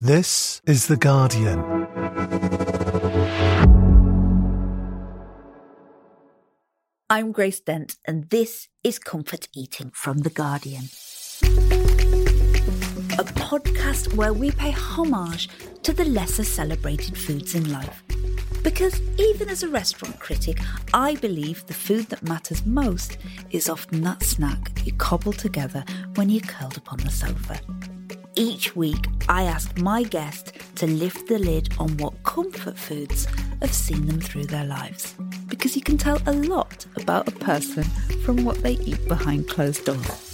This is The Guardian. I'm Grace Dent, and this is Comfort Eating from The Guardian. A podcast where we pay homage to the lesser celebrated foods in life. Because even as a restaurant critic, I believe the food that matters most is often that snack you cobble together when you're curled up on the sofa. Each week, I ask my guest to lift the lid on what comfort foods have seen them through their lives. Because you can tell a lot about a person from what they eat behind closed doors.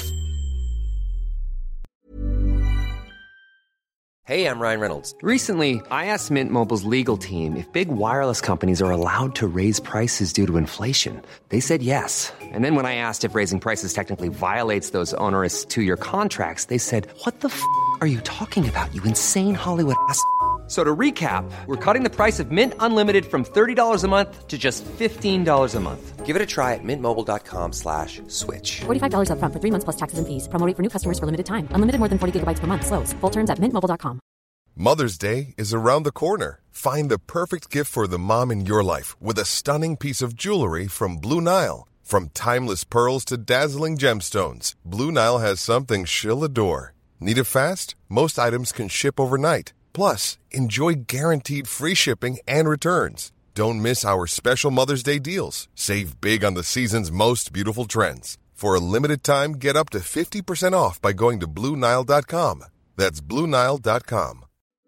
Hey, I'm Ryan Reynolds. Recently, I asked Mint Mobile's legal team if big wireless companies are allowed to raise prices due to inflation. They said yes. And then when I asked if raising prices technically violates those onerous 2-year contracts, they said, "What the f*** are you talking about, you insane Hollywood ass?" So to recap, we're cutting the price of Mint Unlimited from $30 a month to just $15 a month. Give it a try at mintmobile.com/switch. $45 up front for 3 months plus taxes and fees. Promo rate for new customers for limited time. Unlimited more than 40 gigabytes per month. Slows full terms at mintmobile.com. Mother's Day is around the corner. Find the perfect gift for the mom in your life with a stunning piece of jewelry from Blue Nile. From timeless pearls to dazzling gemstones, Blue Nile has something she'll adore. Need it fast? Most items can ship overnight. Plus, enjoy guaranteed free shipping and returns. Don't miss our special Mother's Day deals. Save big on the season's most beautiful trends. For a limited time, get up to 50% off by going to BlueNile.com. That's BlueNile.com.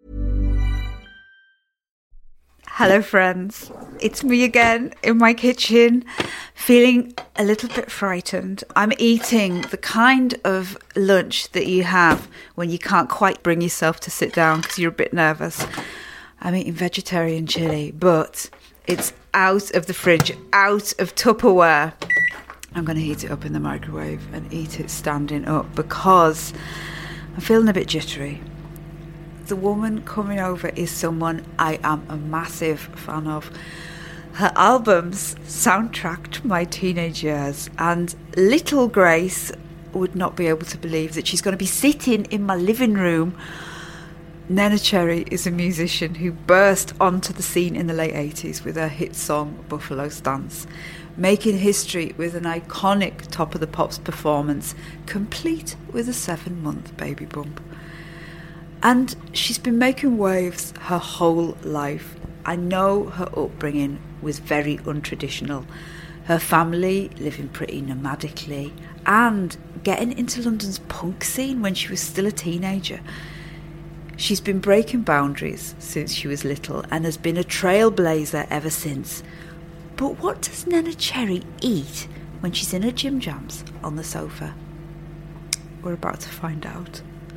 Hello friends, it's me again in my kitchen, feeling a little bit frightened. I'm eating the kind of lunch that you have when you can't quite bring yourself to sit down because you're a bit nervous. I'm eating vegetarian chili, but it's out of the fridge, out of Tupperware. I'm going to heat it up in the microwave and eat it standing up because I'm feeling a bit jittery. The woman coming over is someone I am a massive fan of. Her albums soundtracked my teenage years, and little Grace would not be able to believe that she's going to be sitting in my living room. Neneh Cherry is a musician who burst onto the scene in the late 80s with her hit song Buffalo Stance, making history with an iconic Top of the Pops performance, complete with a 7-month baby bump. And she's been making waves her whole life. I know her upbringing was very untraditional. Her family living pretty nomadically and getting into London's punk scene when she was still a teenager. She's been breaking boundaries since she was little and has been a trailblazer ever since. But what does Neneh Cherry eat when she's in her gym jams on the sofa? We're about to find out.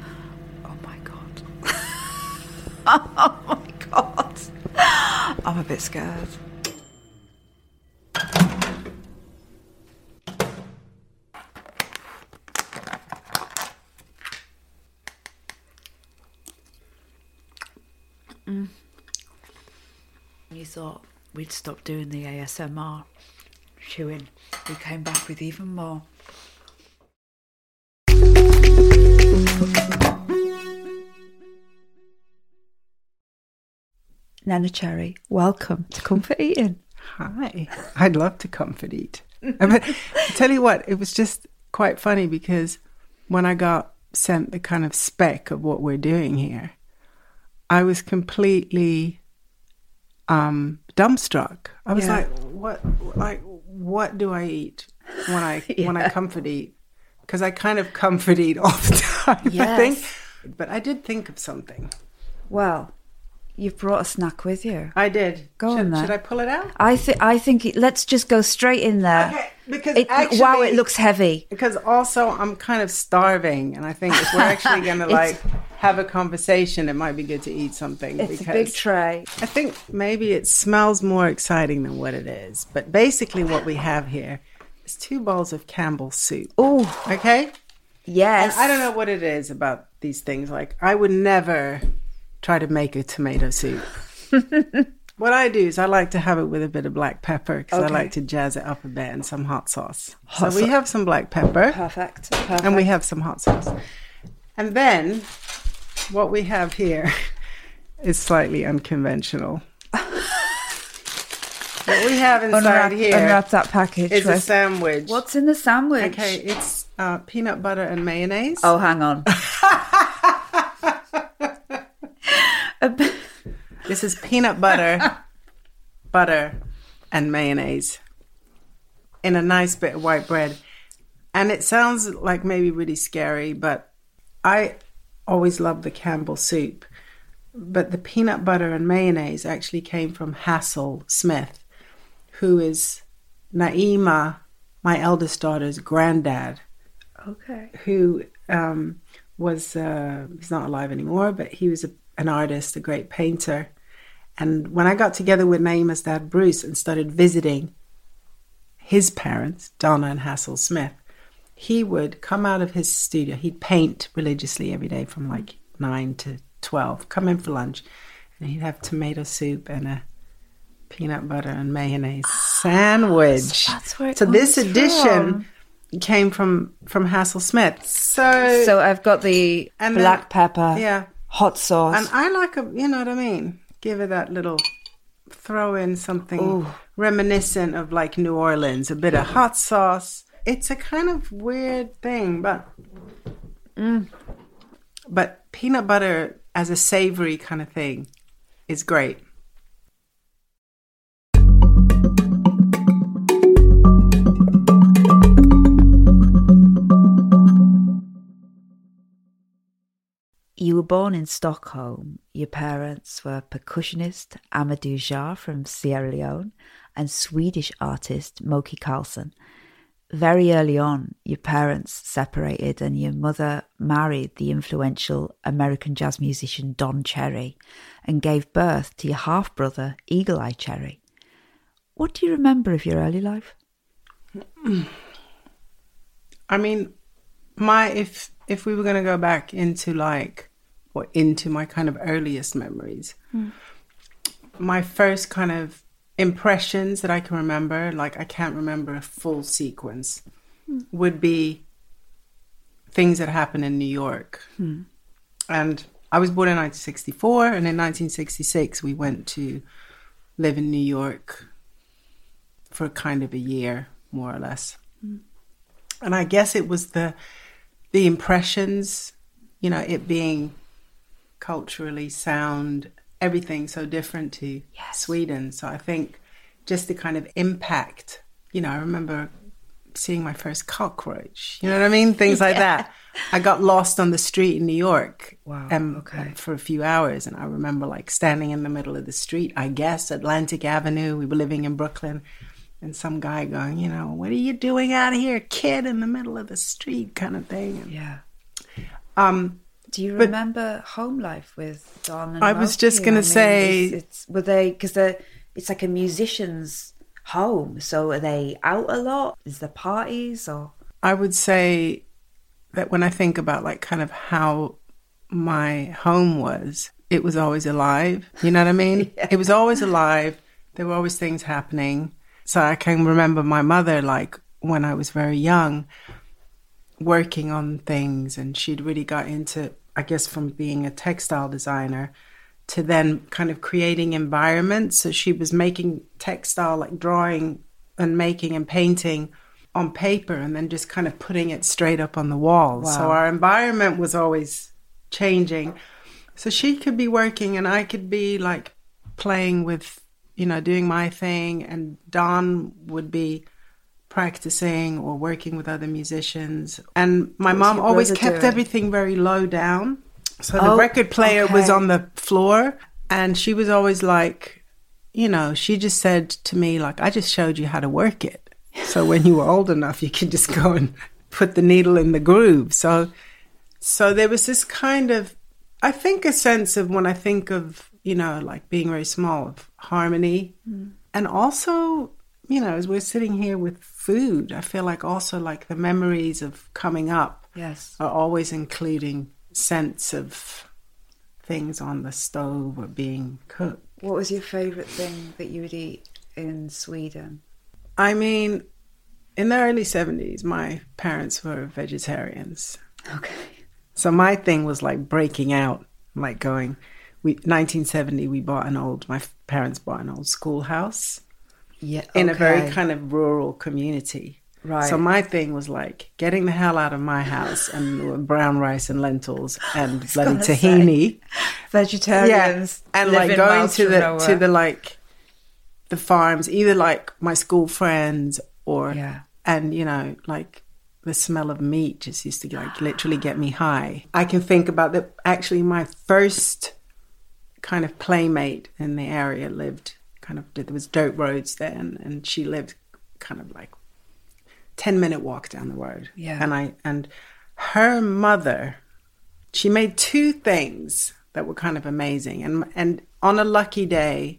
Oh my God. I'm a bit scared. You thought we'd stop doing the ASMR chewing. We came back with even more. Neneh Cherry, welcome to Comfort Eating. Hi. I'd love to comfort eat. But I tell you what, it was just quite funny because when I got sent the kind of spec of what we're doing here, I was completely dumbstruck. I was like, what do I eat when I comfort eat? Because I kind of comfort eat all the time, yes. I think. But I did think of something. Well, you've brought a snack with you. I did. Go on then. Should I pull it out? I think let's just go straight in there. Okay, because wow, it looks heavy. Because also I'm kind of starving, and I think if we're actually going to have a conversation, it might be good to eat something. It's a big tray. I think maybe it smells more exciting than what it is. But basically what we have here is 2 bowls of Campbell's soup. Oh. Okay? Yes. And I don't know what it is about these things. Like, I would never try to make a tomato soup. What I do is I like to have it with a bit of black pepper because I like to jazz it up a bit and some hot sauce. So we have some black pepper. Perfect. And we have some hot sauce. And then what we have here is slightly unconventional. What we have inside here, unwrap that package. is a sandwich. What's in the sandwich? Okay, it's peanut butter and mayonnaise. Oh, hang on. This is peanut butter, butter, and mayonnaise in a nice bit of white bread. And it sounds like maybe really scary, but I always loved the Campbell soup. But the peanut butter and mayonnaise actually came from Hassel Smith, who is Naima, my eldest daughter's granddad. Okay. Who was, he's not alive anymore, but he was an artist, a great painter. And when I got together with Naima's dad, Bruce, and started visiting his parents, Donna and Hassel Smith, he would come out of his studio. He'd paint religiously every day from like 9 to 12, come in for lunch, and he'd have tomato soup and a peanut butter and mayonnaise sandwich. So that's where it so this comes edition came from Hassel Smith. So I've got the black pepper, yeah, hot sauce. and I like you know what I mean? Give it that little, throw in something reminiscent of like New Orleans, a bit of hot sauce. It's a kind of weird thing, but peanut butter as a savory kind of thing is great. You were born in Stockholm. Your parents were percussionist Amadou Jar from Sierra Leone and Swedish artist Moki Karlsson. Very early on, your parents separated and your mother married the influential American jazz musician Don Cherry and gave birth to your half-brother Eagle Eye Cherry. What do you remember of your early life? I mean, if we were going to go back into into my kind of earliest memories, my first kind of impressions that I can remember, like I can't remember a full sequence, would be things that happened in New York. And I was born in 1964, and in 1966 we went to live in New York for kind of a year, more or less. And I guess it was the impressions, you know, it being culturally sound, everything so different to Sweden. So I think just the kind of impact, you know, I remember seeing my first cockroach, you know what I mean? Things like that. I got lost on the street in New York for a few hours. And I remember like standing in the middle of the street, I guess, Atlantic Avenue. We were living in Brooklyn. And some guy going, you know, what are you doing out here, kid, in the middle of the street kind of thing. And, do you remember home life with Don and I was just going to say... Were they... Because it's like a musician's home. So are they out a lot? Is there parties or... I would say that when I think about like kind of how my home was, it was always alive. You know what I mean? It was always alive. There were always things happening. So I can remember my mother, like when I was very young, working on things, and she'd really got into, I guess, from being a textile designer to then kind of creating environments. So she was making textile, like drawing and making and painting on paper, and then just kind of putting it straight up on the wall. Wow. So our environment was always changing. So she could be working and I could be like playing with, you know, doing my thing, and Don would be practicing or working with other musicians. And my mom always kept everything very low down. So the record player was on the floor, and she was always like, you know, she just said to me, like, I just showed you how to work it. So when you were old enough, you could just go and put the needle in the groove. So there was this kind of, I think, a sense of, when I think of, you know, like being very small, of harmony. And also, you know, as we're sitting here with food, I feel like also like the memories of coming up are always including sense of things on the stove or being cooked. What was your favourite thing that you would eat in Sweden? I mean, in the early 70s, my parents were vegetarians. Okay. So my thing was like breaking out, like going... 1970, my parents bought an old schoolhouse. Yeah, in a very kind of rural community. Right. So my thing was like getting the hell out of my house and brown rice and lentils and bloody tahini. Vegetarians. Yeah. And like going to the like the farms, either like my school friends or and you know, like the smell of meat just used to like literally get me high. I can think about that. Actually, my first kind of playmate in the area lived there was dirt roads there, and she lived kind of like 10-minute walk down the road. Yeah. And her mother, she made two things that were kind of amazing. And on a lucky day,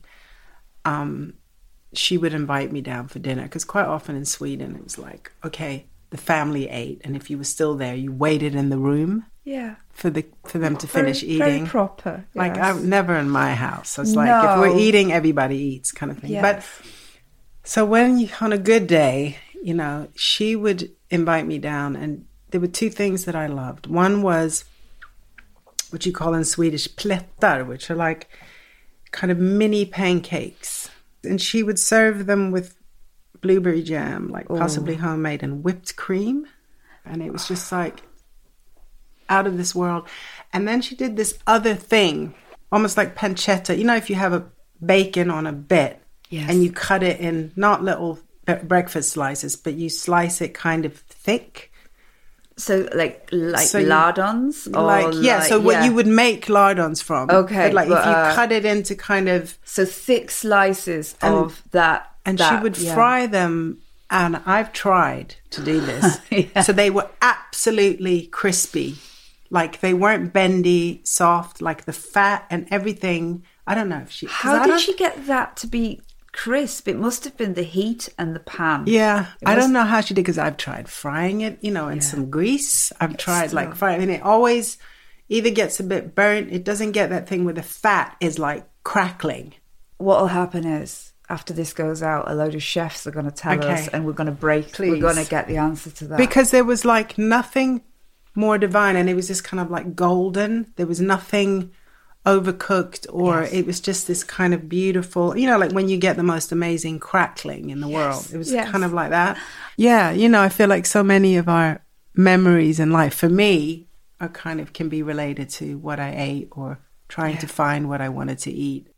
she would invite me down for dinner, because quite often in Sweden it was like, okay, the family ate, and if you were still there, you waited in the room. Yeah. For them to finish eating. Very proper. Yes. Like I'm never in my house. It's like if we're eating, everybody eats kind of thing. Yes. But so on a good day, you know, she would invite me down, and there were two things that I loved. One was what you call in Swedish plättar, which are like kind of mini pancakes. And she would serve them with blueberry jam, like possibly homemade, and whipped cream. And it was just like out of this world. And then she did this other thing, almost like pancetta. You know, if you have a bacon on a bit and you cut it in not little breakfast slices, but you slice it kind of thick. So like lardons? What you would make lardons from. Okay. But like if you cut it into kind of... So thick slices of that. And she would fry them, and I've tried to do this. So they were absolutely crispy. Like they weren't bendy, soft, like the fat and everything. I don't know if she... How did she get that to be crisp? It must have been the heat and the pan. Yeah, I don't know how she did, because I've tried frying it, you know, in some grease. I've tried like frying, and it always either gets a bit burnt. It doesn't get that thing where the fat is like crackling. What'll happen is, after this goes out, a load of chefs are going to tell us, and we're going to break. Please. We're going to get the answer to that. Because there was like nothing more divine, and it was just kind of like golden. There was nothing overcooked, or it was just this kind of beautiful, you know, like when you get the most amazing crackling in the world. It was kind of like that. Yeah, you know, I feel like so many of our memories in life, for me, are kind of can be related to what I ate or trying to find what I wanted to eat.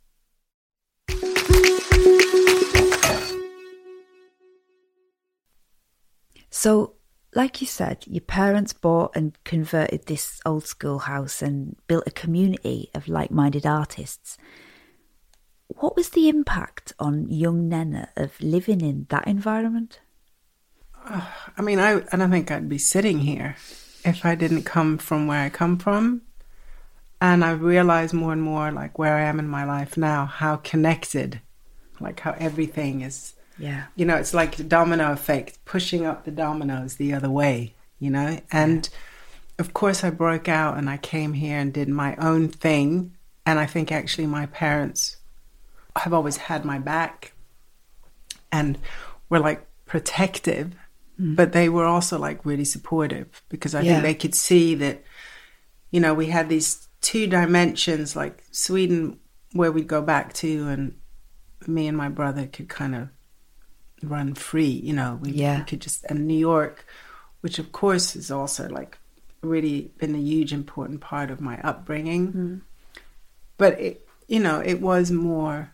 So, like you said, your parents bought and converted this old schoolhouse and built a community of like-minded artists. What was the impact on young Nena of living in that environment? I mean, I don't think I'd be sitting here if I didn't come from where I come from. And I realize more and more, like where I am in my life now, how connected, like how everything is. Yeah. You know, it's like the domino effect, pushing up the dominoes the other way, you know? And of course I broke out and I came here and did my own thing. And I think actually my parents have always had my back and were like protective, but they were also like really supportive, because I think they could see that, you know, we had these two dimensions, like Sweden, where we'd go back to, and me and my brother could kind of run free, you know, we could just, and New York, which of course is also like really been a huge important part of my upbringing, but it, you know, it was more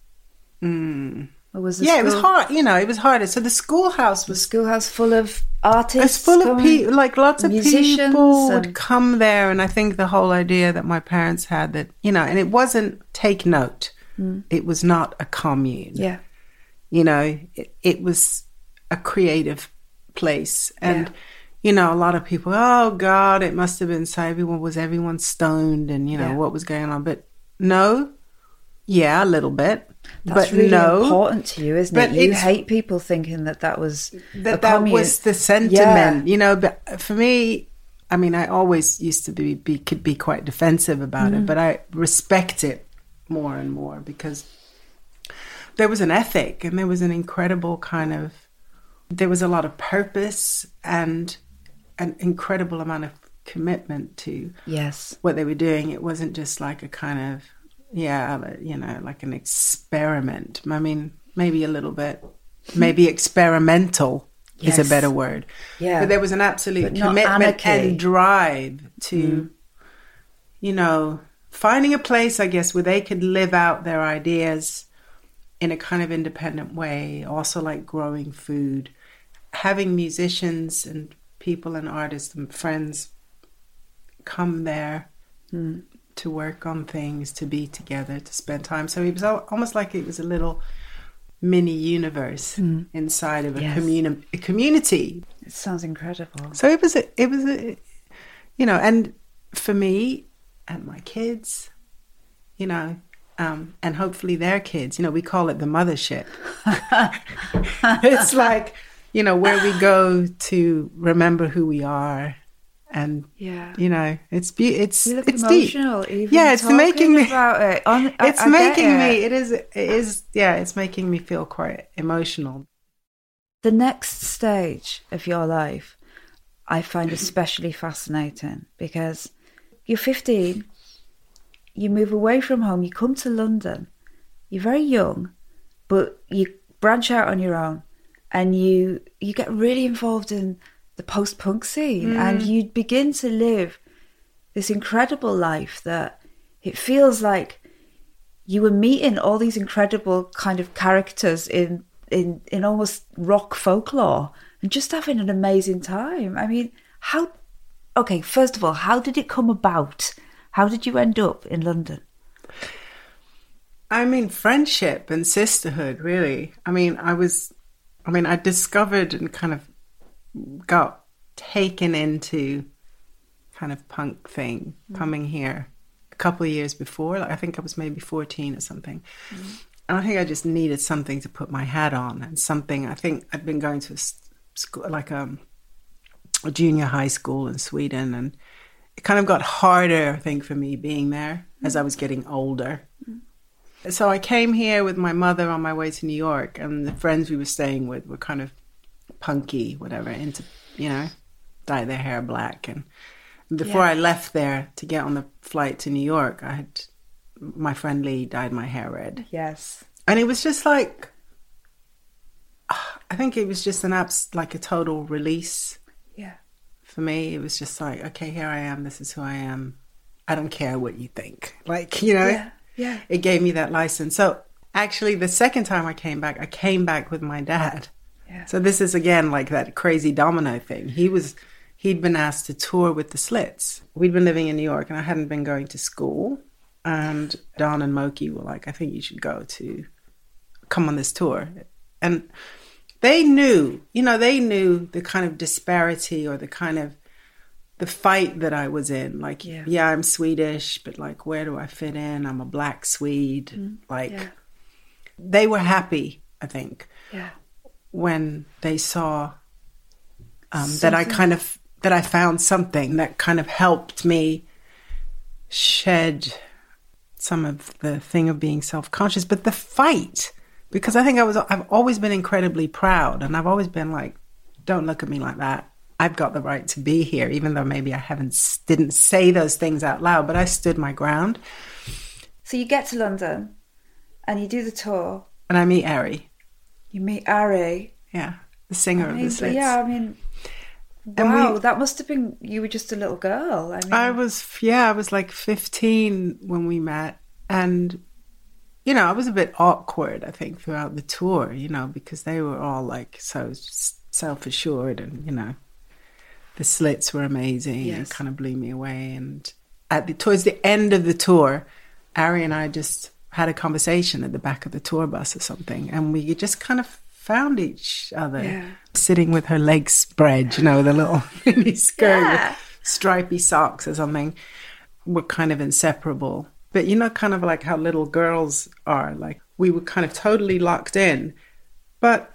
it was hard, you know, it was harder. So the schoolhouse full of artists, it's full of people, like lots of people would come there. And I think the whole idea that my parents had, that, you know, and it wasn't, take note, it was not a commune. You know, it was a creative place. And, you know, a lot of people, oh, God, it must have been so everyone stoned and, you know, what was going on. But no, a little bit. That's but really important to you, isn't it? You hate people thinking that was that was the sentiment, you know. But for me, I mean, I always used to could be quite defensive about it, but I respect it more and more, because there was an ethic and there was an incredible there was a lot of purpose and an incredible amount of commitment to what they were doing. It wasn't just like a kind of like an experiment. I mean, maybe a little bit, maybe experimental is a better word. Yeah. But there was an absolute commitment and drive to, finding a place, I guess, where they could live out their ideas in a kind of independent way, also like growing food, having musicians and people and artists and friends come there to work on things, to be together, to spend time. So it was almost like it was a little mini universe inside of a community. It sounds incredible. So it was a, and for me and my kids, and hopefully their kids, we call it the mothership. It's like, where we go to remember who we are. And, it's you look it's emotional, deep. even Yeah, it's making me, about it. It's making me feel quite emotional. The next stage of your life, I find especially fascinating because you're 15, you move away from home, you come to London, you're very young, but you branch out on your own and you get really involved in the post-punk scene and you begin to live this incredible life that it feels like you were meeting all these incredible kind of characters in almost rock folklore and just having an amazing time. I mean, first of all, how did it come about? How did you end up in London? I mean, friendship and sisterhood, really. I discovered and kind of got taken into kind of punk thing coming here a couple of years before. Like, I think I was maybe 14 or something. And I think I just needed something to put my hat on and something. I think I'd been going to a school, like a junior high school in Sweden, and it kind of got harder, I think, for me being there as I was getting older. So I came here with my mother on my way to New York, and the friends we were staying with were kind of punky, whatever, into, dye their hair black. And before I left there to get on the flight to New York, my friend Lee dyed my hair red. Yes. And it was just like, I think it was just like a total release. Yeah. For me, it was just like, okay, here I am. This is who I am. I don't care what you think. Like, Yeah. It gave me that license. So actually, the second time I came back with my dad. Yeah. So this is, again, like that crazy domino thing. He'd been asked to tour with the Slits. We'd been living in New York and I hadn't been going to school. And Don and Moki were like, I think you should come on this tour. And they knew the kind of disparity or the kind of the fight that I was in. Like, yeah, I'm Swedish, but like, where do I fit in? I'm a black Swede. They were happy, I think, when they saw that I found something that kind of helped me shed some of the thing of being self-conscious. But the fight, because I think I've always been incredibly proud, and I've always been like, don't look at me like that. I've got the right to be here, even though maybe I didn't say those things out loud, but I stood my ground. So you get to London and you do the tour. And I meet Ari. You meet Ari. Yeah, the singer of the Slits. Yeah, wow, that must have been, you were just a little girl. I was like 15 when we met. And, I was a bit awkward, I think, throughout the tour, because they were all like so self-assured and, the Slits were amazing and kind of blew me away. And towards the end of the tour, Ari and I just had a conversation at the back of the tour bus or something. And we just kind of found each other sitting with her legs spread, the little mini skirt with stripy socks or something. We're kind of inseparable. But kind of like how little girls are, like we were kind of totally locked in. But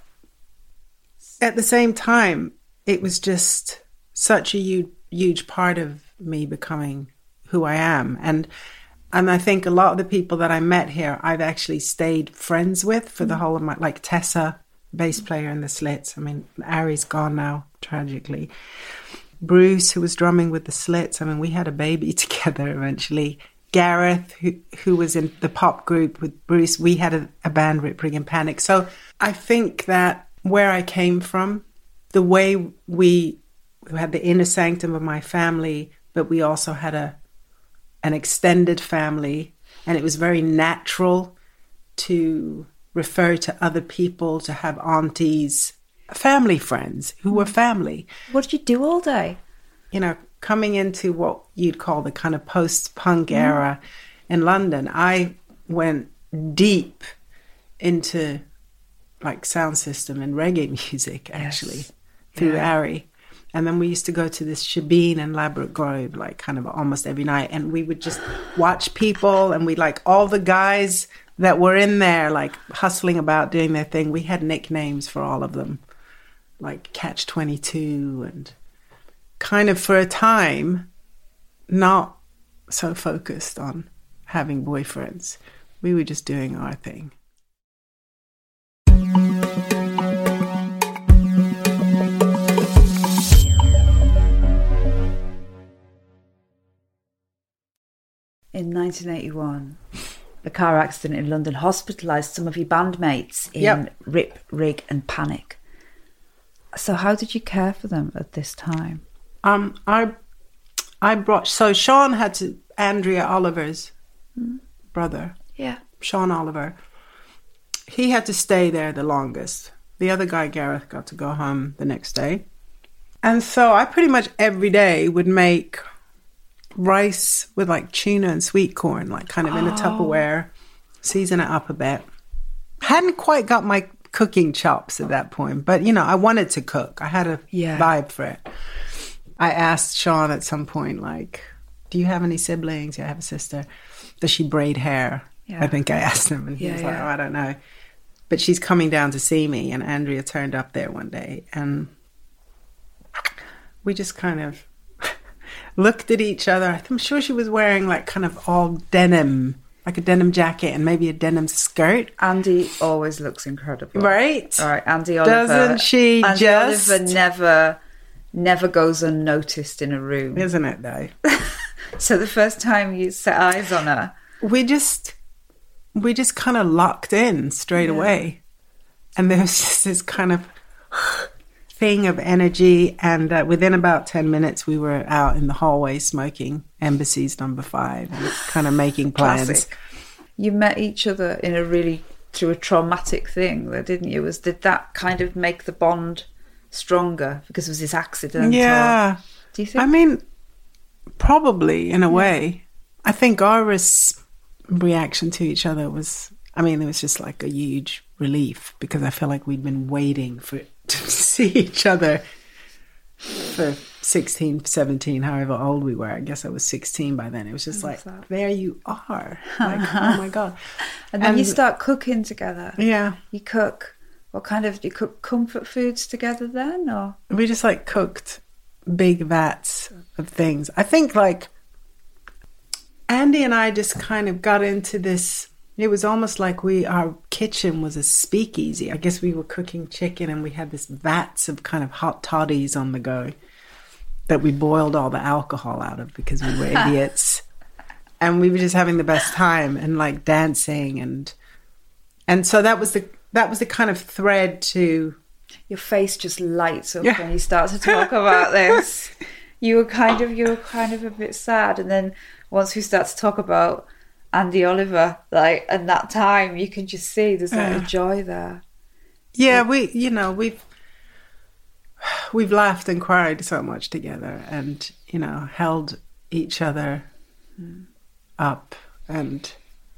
at the same time, it was just such a huge part of me becoming who I am. And I think a lot of the people that I met here, I've actually stayed friends with for the whole of my, like Tessa, bass player in the Slits. Ari's gone now, tragically. Bruce, who was drumming with the Slits, we had a baby together eventually. Gareth, who was in the pop group with Bruce, we had a band, Rip Rig and Panic. So I think that where I came from, the way we had the inner sanctum of my family, but we also had an extended family, and it was very natural to refer to other people, to have aunties, family friends who were family. What did you do all day? You know, coming into what you'd call the kind of post-punk era in London, I went deep into like sound system and reggae music, actually, through Ari. And then we used to go to this Shebeen in Ladbroke Grove, like kind of almost every night. And we would just watch people, and we like all the guys that were in there, like hustling about doing their thing. We had nicknames for all of them, like Catch 22, and kind of for a time, not so focused on having boyfriends. We were just doing our thing. In 1981, a car accident in London hospitalised some of your bandmates in Rip, Rig and Panic. So how did you care for them at this time? I brought... So Sean had to... Andrea Oliver's brother. Yeah. Sean Oliver. He had to stay there the longest. The other guy, Gareth, got to go home the next day. And so I pretty much every day would make rice with like tuna and sweet corn, like kind of in a Tupperware, season it up a bit. Hadn't quite got my cooking chops at that point, but you know, I wanted to cook. I had a vibe for it. I asked Sean at some point, like, do you have any siblings? Yeah, I have a sister. Does she braid hair? I think I asked him, and he was like, oh, I don't know. But she's coming down to see me, and Andrea turned up there one day, and we just kind of looked at each other. I'm sure she was wearing like kind of all denim, like a denim jacket and maybe a denim skirt. Andy always looks incredible. Right? All right, Andy Oliver. Doesn't she Andy just? Oliver never goes unnoticed in a room. Isn't it, though? So the first time you set eyes on her... We just kind of locked in straight away. And there was just this kind of thing of energy, and within about 10 minutes we were out in the hallway smoking Embassy's No. 5 and kind of making plans. Classic. You met each other through a traumatic thing, didn't you? Did that kind of make the bond stronger because it was this accident? Yeah. Do you think? I mean, probably in a way. I think our reaction to each other was, I mean, it was just like a huge relief, because I feel like we'd been waiting to see each other for 16, 17, however old we were. I guess I was 16 by then. It was just like, there you are. Like, oh my God. And then you start cooking together. Yeah. You cook. What kind of, do you cook comfort foods together then, or? We just like cooked big vats of things. I think like Andy and I just kind of got into this. It was almost like our kitchen was a speakeasy. I guess we were cooking chicken, and we had this vats of kind of hot toddies on the go that we boiled all the alcohol out of because we were idiots. And we were just having the best time and like dancing, and so that was the kind of thread to... Your face just lights up when you start to talk about this. You were kind of a bit sad, and then once we start to talk about Andy Oliver, like, and that time, you can just see there's like a joy there. Yeah, we've laughed and cried so much together, and held each other up, and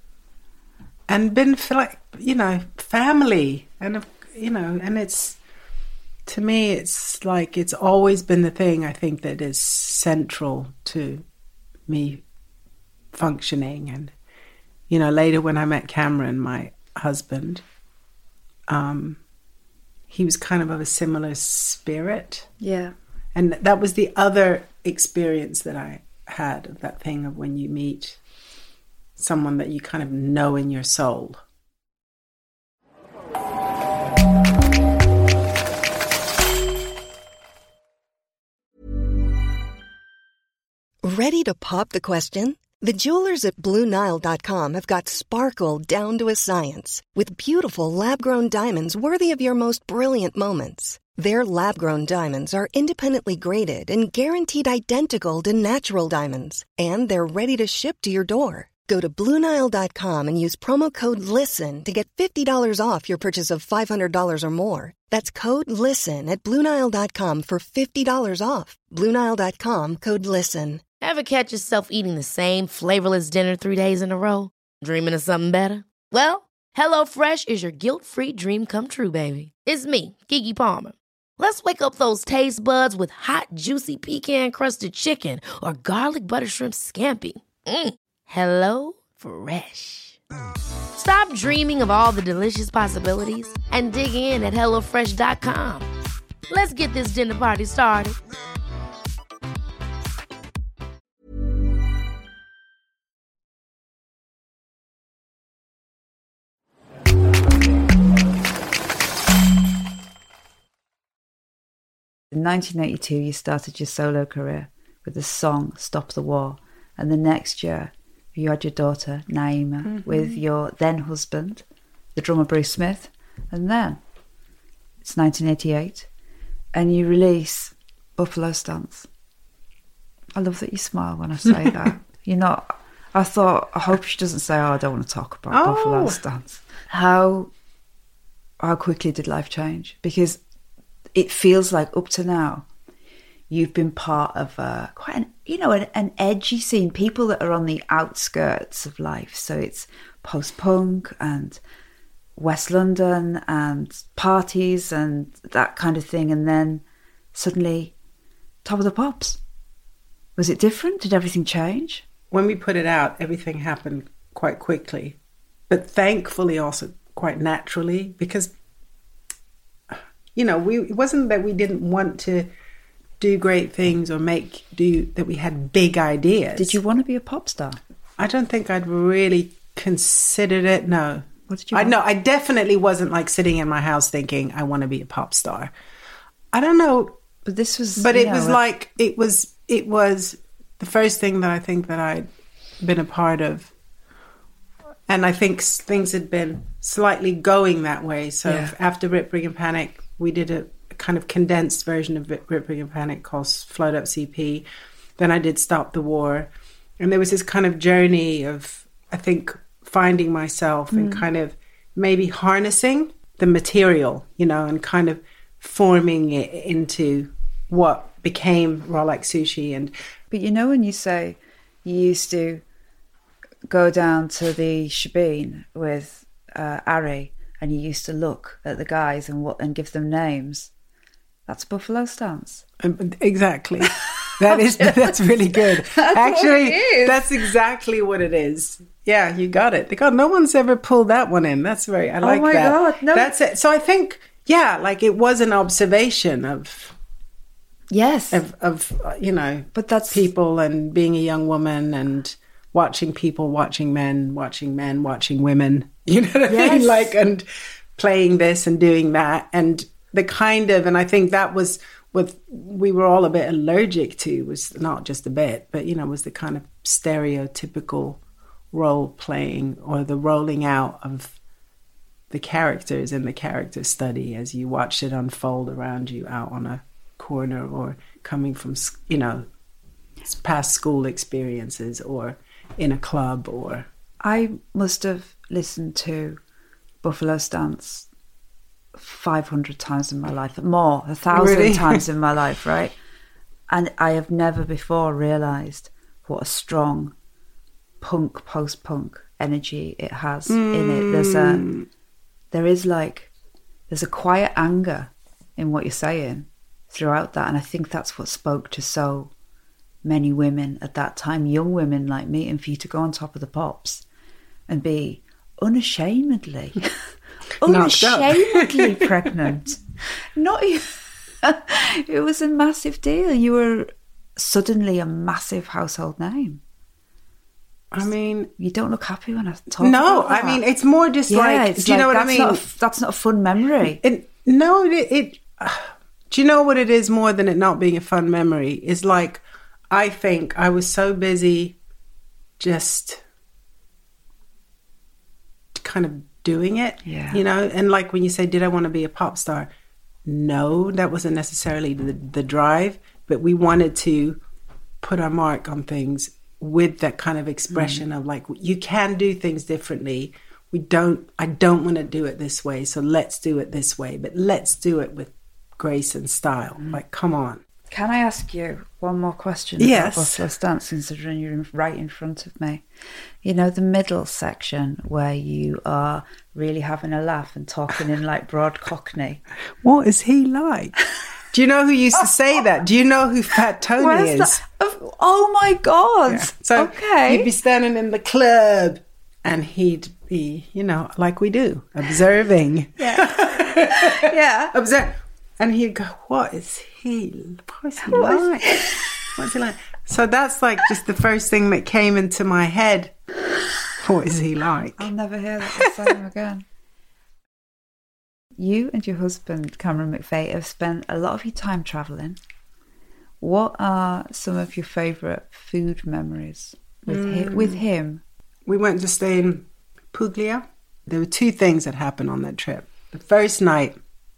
been like family, and and it's, to me, it's like it's always been the thing I think that is central to me functioning. And later when I met Cameron, my husband, he was kind of a similar spirit. Yeah. And that was the other experience that I had, of that thing of when you meet someone that you kind of know in your soul. Ready to pop the question? The jewelers at BlueNile.com have got sparkle down to a science with beautiful lab-grown diamonds worthy of your most brilliant moments. Their lab-grown diamonds are independently graded and guaranteed identical to natural diamonds, and they're ready to ship to your door. Go to BlueNile.com and use promo code LISTEN to get $50 off your purchase of $500 or more. That's code LISTEN at BlueNile.com for $50 off. BlueNile.com, code LISTEN. Ever catch yourself eating the same flavorless dinner 3 days in a row? Dreaming of something better? Well, HelloFresh is your guilt-free dream come true, baby. It's me, Keke Palmer. Let's wake up those taste buds with hot, juicy pecan-crusted chicken or garlic butter shrimp scampi. Hello Fresh. Stop dreaming of all the delicious possibilities and dig in at HelloFresh.com. Let's get this dinner party started. In 1982, you started your solo career with the song Stop the War. And the next year, you had your daughter, Naima, with your then husband, the drummer Bruce Smith. And then it's 1988, and you release Buffalo Stance. I love that you smile when I say that. You're not... I hope she doesn't say, I don't want to talk about Buffalo Stance. How quickly did life change? Because it feels like up to now, you've been part of quite an edgy scene, people that are on the outskirts of life. So it's post-punk and West London and parties and that kind of thing. And then suddenly, Top of the Pops. Was it different? Did everything change? When we put it out, everything happened quite quickly, but thankfully also quite naturally, because, it wasn't that we didn't want to do great things or that we had big ideas. Did you want to be a pop star? I don't think I'd really considered it, no. What did you want? No, I definitely wasn't like sitting in my house thinking I want to be a pop star. I don't know. But this was... But it was the first thing that I think that I'd been a part of. And I think things had been slightly going that way. So after Rip, Rig and Panic, we did a kind of condensed version of Rip, Rig and Panic called Float Up CP. Then I did Stop the War. And there was this kind of journey of, I think, finding myself and kind of maybe harnessing the material, and kind of forming it into what became Raw Like Sushi. But when you say you used to go down to the Shebeen with Ari, and you used to look at the guys and give them names, that's Buffalo Stance. Exactly. That's really good. Actually, that's exactly what it is. Yeah, you got it. God, no one's ever pulled that one in. That's I like that. Oh my God, no. That's it. So I think, it was an observation of... Yes. Of but that's people and being a young woman and watching people, watching men, watching women, you know what I mean? And playing this and doing that. And the kind of, and I think that was what we were all a bit allergic to, was not just a bit, but, was the kind of stereotypical role playing or the rolling out of the characters and the character study as you watched it unfold around you out on a corner or coming from, past school experiences or in a club. Or I must have listened to Buffalo Stance 500 times in my life, more, 1,000 times in my life, right? And I have never before realised what a strong punk, post-punk energy it has in it. There's a quiet anger in what you're saying throughout that, and I think that's what spoke to so many women at that time, young women like me, and for you to go on Top of the Pops and be unashamedly pregnant. It was a massive deal. You were suddenly a massive household name. I mean, you don't look happy when I talk about that. I mean, it's more just do you know what I mean? That's not a fun memory. Do you know what it is more than it not being a fun memory? Is I think I was so busy just kind of doing it, Yeah. you know? And like when you say, did I want to be a pop star? No, that wasn't necessarily the drive, but we wanted to put our mark on things with that kind of expression of like, you can do things differently. I don't want to do it this way, so let's do it this way, but let's do it with grace and style. Like, come on. Can I ask you one more question Yes. about Buffalo Stance, considering you're right in front of me? You know, the middle section where you are really having a laugh and talking in like broad Cockney. What is he like? Do you know who used to say that? Do you know who Fat Tony Where's is? that? Oh my God. Yeah. So okay. he'd be standing in the club and he'd be, you know, like we do, observing. Yeah. Observe. And he'd go, what is he like? What's he like? So that's like just the first thing that came into my head. What is he like? I'll never hear that song again. You and your husband, Cameron McVeigh, have spent a lot of your time travelling. What are some of your favourite food memories with him? We went to stay in Puglia. There were two things that happened on that trip. The first night,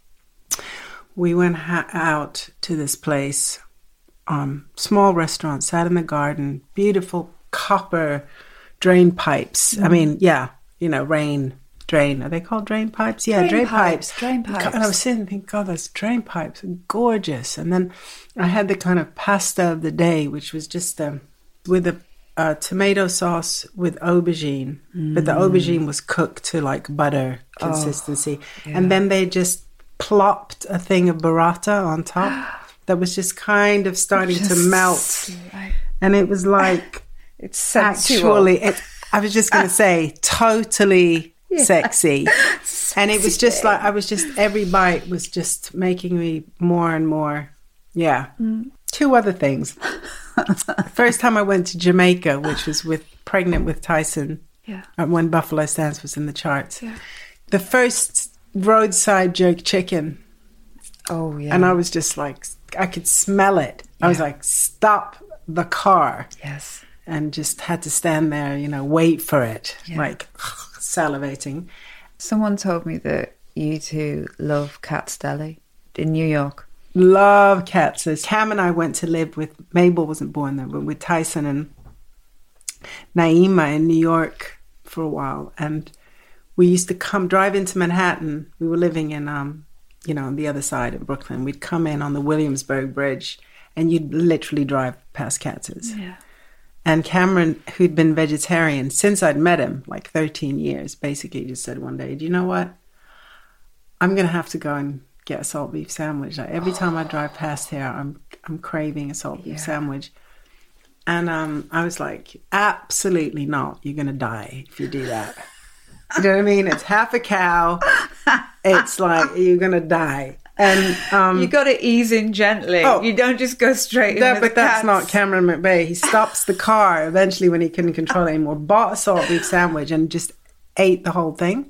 we went out to this place, small restaurant, sat in the garden, beautiful copper drain pipes. I mean, yeah, you know, drain. Are they called drain pipes? Yeah, drain pipes. Drain pipes. And I was sitting and thinking, God, those drain pipes are gorgeous. And then I had the kind of pasta of the day, which was just with a tomato sauce with aubergine. But the aubergine was cooked to like butter consistency. And then they just plopped a thing of burrata on top that was just kind of starting to melt. And it was like, it's sensual. Actually, I was just going to say, totally sexy. And it was just like, every bite was just making me more and more. Yeah. Two other things. First time I went to Jamaica, which was pregnant with Tyson, when Buffalo Stance was in the charts. Yeah. The first roadside jerk chicken. Oh, yeah. And I was just like, I could smell it. I was like, stop the car. Yes. And just had to stand there, you know, wait for it, like salivating. Someone told me that you two love Kat's Deli in New York. Love Kat's. So Cam and I went to live with, Mabel wasn't born there, but with Tyson and Naima in New York for a while. And we used to drive into Manhattan. We were living in, you know, on the other side of Brooklyn. We'd come in on the Williamsburg Bridge and you'd literally drive past Katz's. Yeah. And Cameron, who'd been vegetarian since I'd met him, like 13 years, basically just said one day, do you know what? I'm going to have to go and get a salt beef sandwich. Like every time I drive past here, I'm craving a salt beef sandwich. And I was like, absolutely not. You're going to die if you do that. You know what I mean? It's half a cow. It's like, you're going to die. And you got to ease in gently. You don't just go straight in. But that's not Cameron McVeigh. He stops the car eventually when he couldn't control it anymore, bought a salt beef sandwich and just ate the whole thing.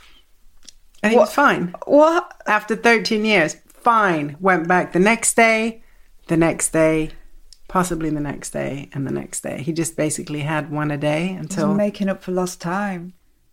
And he was fine. What? After 13 years, fine. Went back the next day, possibly the next day, and the next day. He just basically had one a day until... making up for lost time.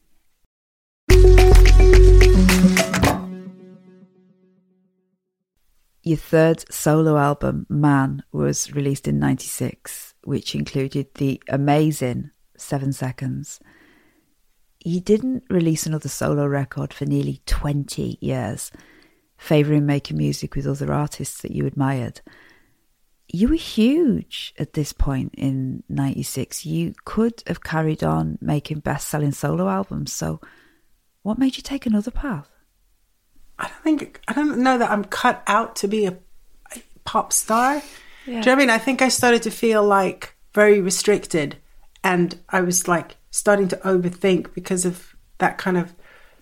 Your third solo album, Man, was released in 96, which included the amazing 7 Seconds. You didn't release another solo record for nearly 20 years, favouring making music with other artists that you admired. You were huge at this point in 96. You could have carried on making best-selling solo albums, so what made you take another path? I don't know that I'm cut out to be a pop star. Yeah. Do you know what I mean? I think I started to feel like very restricted, and I was like starting to overthink because of that kind of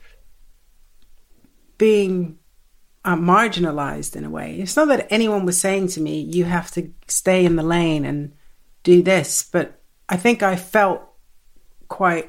being marginalized in a way. It's not that anyone was saying to me, you have to stay in the lane and do this, but I think I felt quite,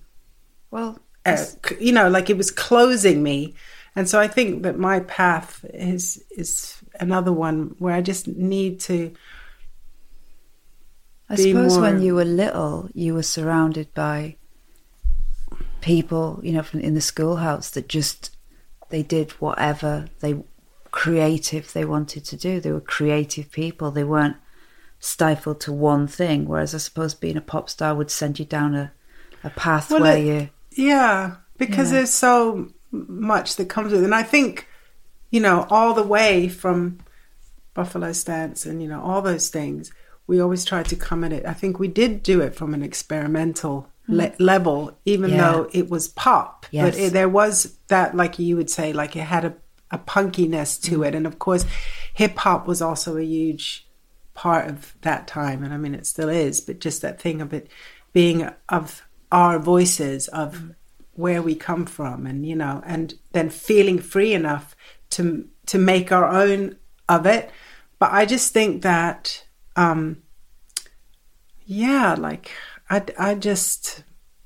you know, like it was closing me. And so I think that my path is another one where I just need to I suppose when you were little, you were surrounded by people, you know, in the schoolhouse that just, they did whatever creative they wanted to do. They were creative people. They weren't stifled to one thing. Whereas I suppose being a pop star would send you down a path where you... Yeah, because there's so much that comes with it. And I think, you know, all the way from Buffalo Stance and, you know, all those things, we always tried to come at it. I think we did do it from an experimental level, even though it was pop. Yes. But there was that, like you would say, like it had a punkiness to it. And of course, hip hop was also a huge part of that time. And I mean, it still is, but just that thing of it being of our voices, of where we come from, and, you know, and then feeling free enough to make our own of it. But I just think that, like I just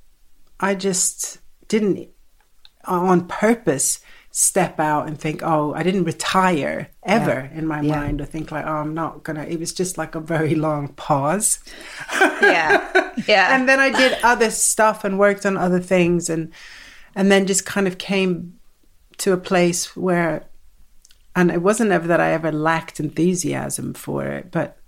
didn't on purpose step out and think, oh, I didn't retire ever in my mind, or think like, oh, I'm not gonna. It was just like a very long pause. And then I did other stuff and worked on other things, and then just kind of came to a place where, and it wasn't ever that I ever lacked enthusiasm for it, but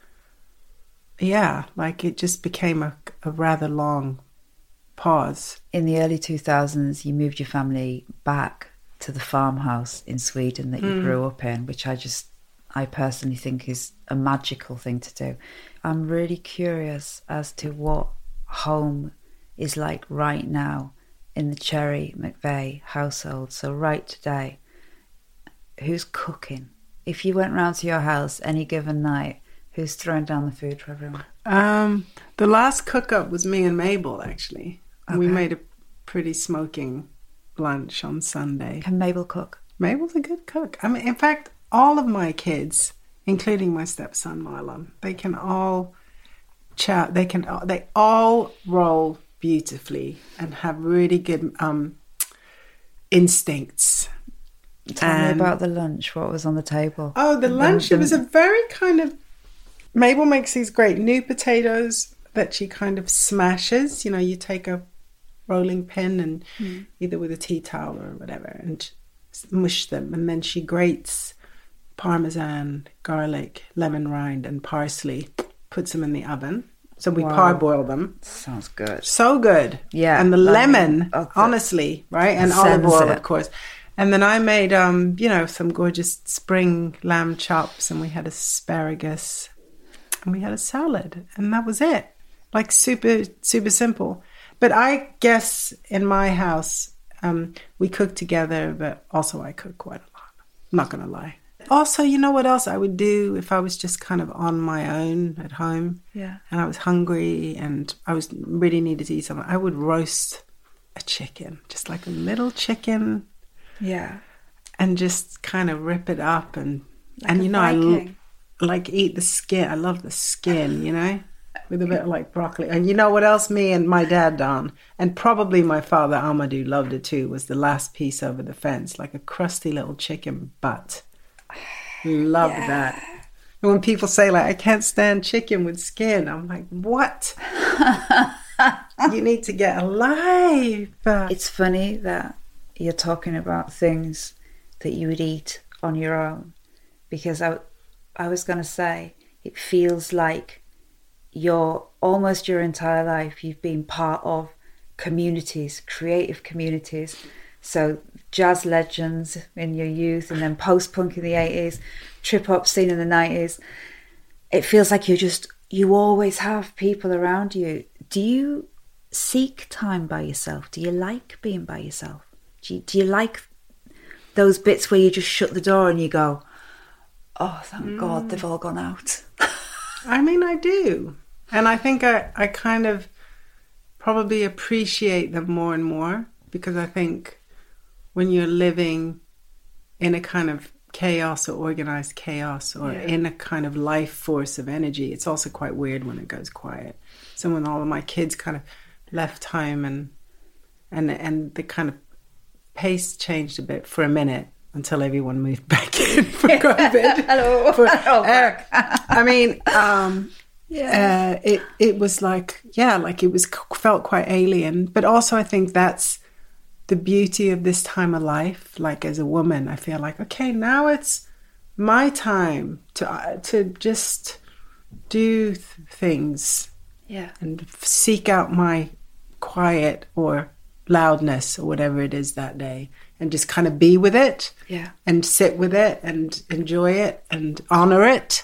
like it just became a rather long pause. In the early 2000s, you moved your family back to the farmhouse in Sweden that you grew up in, which I personally think is a magical thing to do. I'm really curious as to what home is like right now in the Cherry McVeigh household. So right today, who's cooking? If you went round to your house any given night, who's throwing down the food for everyone? The last cook-up was me and Mabel, actually. Okay. We made a pretty smoking lunch on Sunday. Can Mabel cook? Mabel's a good cook. I mean, in fact, all of my kids, including my stepson Marlon, they can all chat. They all roll beautifully and have really good instincts. Tell me about the lunch. What was on the table? Oh, the lunch. It was a very kind of... Mabel makes these great new potatoes that she kind of smashes. You know, you take a rolling pin and either with a tea towel or whatever and mush them. And then she grates parmesan, garlic, lemon rind and parsley, puts them in the oven. So we parboil them. Sounds good. So good. Yeah. And the lemon, honestly, right? And olive oil, of course. And then I made, some gorgeous spring lamb chops, and we had asparagus, and we had a salad, and that was it. Like super, super simple. But I guess in my house, we cook together, but also I cook quite a lot. I'm not going to lie. Also, you know what else I would do if I was just kind of on my own at home? Yeah. And I was hungry and I was really needed to eat something. I would roast a chicken, just like a little chicken. Yeah. And just kind of rip it up and you know, I like eat the skin. I love the skin, you know, with a bit of like broccoli. And you know what else me and my dad done, and probably my father Amadou loved it too, was the last piece over the fence, like a crusty little chicken butt. Love that. And when people say like, I can't stand chicken with skin, I'm like, what? You need to get a life. It's funny that you're talking about things that you would eat on your own, because I was going to say, it feels like almost your entire life you've been part of communities, creative communities. So jazz legends in your youth, and then post-punk in the 80s, trip-hop scene in the 90s. It feels like you always have people around you. Do you seek time by yourself? Do you like being by yourself? Do you like those bits where you just shut the door and you go, oh, thank God they've all gone out? I mean, I do. And I think I kind of probably appreciate them more and more, because I think when you're living in a kind of chaos or organized chaos, or in a kind of life force of energy, it's also quite weird when it goes quiet. So when all of my kids kind of left home and the kind of pace changed a bit for a minute until everyone moved back in for COVID. Hello. I mean, it was like, it was felt quite alien. But also I think that's the beauty of this time of life. Like as a woman, I feel like, okay, now it's my time to just do things and seek out my quiet or loudness or whatever it is that day, and just kind of be with it and sit with it and enjoy it and honor it.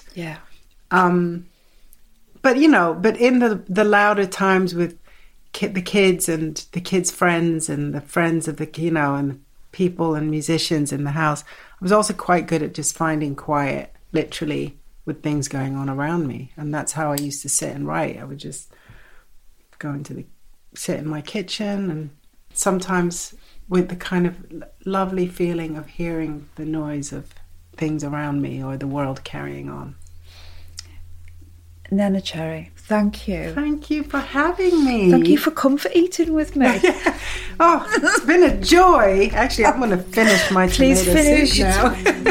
But but in the louder times with the kids and the kids' friends and the friends of the and the people and musicians in the house, I was also quite good at just finding quiet, literally, with things going on around me. And that's how I used to sit and write. I would just go sit in my kitchen, and sometimes with the kind of lovely feeling of hearing the noise of things around me or the world carrying on. Neneh Cherry, thank you. Thank you for having me. Thank you for comfort eating with me. Oh, it's been a joy. Actually, I'm going to finish my tomato soup now.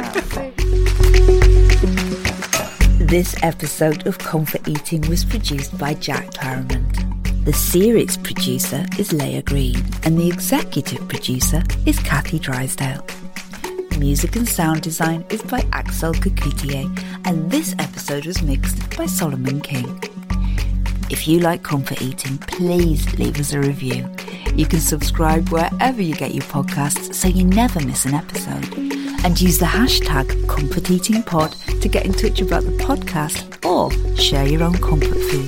This episode of Comfort Eating was produced by Jack Claremont. The series producer is Leah Green, and the executive producer is Kathy Drysdale. Music and sound design is by Axel Kakoutié, and this episode was mixed by Solomon King. If you like Comfort Eating, please leave us a review. You can subscribe wherever you get your podcasts so you never miss an episode. And use the hashtag ComfortEatingPod to get in touch about the podcast or share your own comfort food.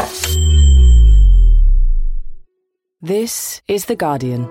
This is The Guardian.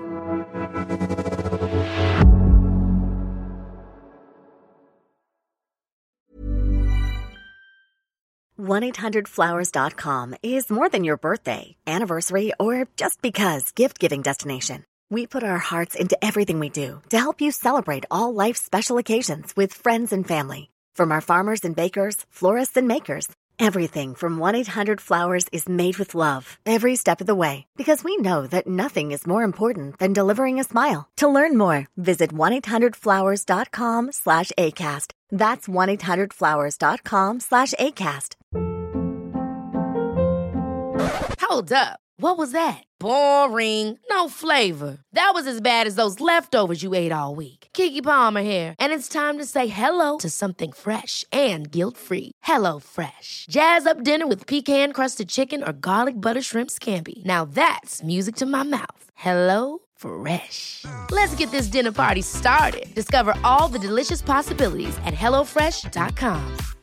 $1-800-Flowers.com is more than your birthday, anniversary, or just because gift-giving destination. We put our hearts into everything we do to help you celebrate all life's special occasions with friends and family. From our farmers and bakers, florists and makers, everything from 1-800-Flowers is made with love every step of the way, because we know that nothing is more important than delivering a smile. To learn more, visit 1-800-Flowers.com/ACAST. That's 1-800-Flowers.com/ACAST. Hold up. What was that? Boring. No flavor. That was as bad as those leftovers you ate all week. Keke Palmer here, and it's time to say hello to something fresh and guilt-free. Hello Fresh. Jazz up dinner with pecan-crusted chicken or garlic butter shrimp scampi. Now that's music to my mouth. Hello Fresh. Let's get this dinner party started. Discover all the delicious possibilities at HelloFresh.com.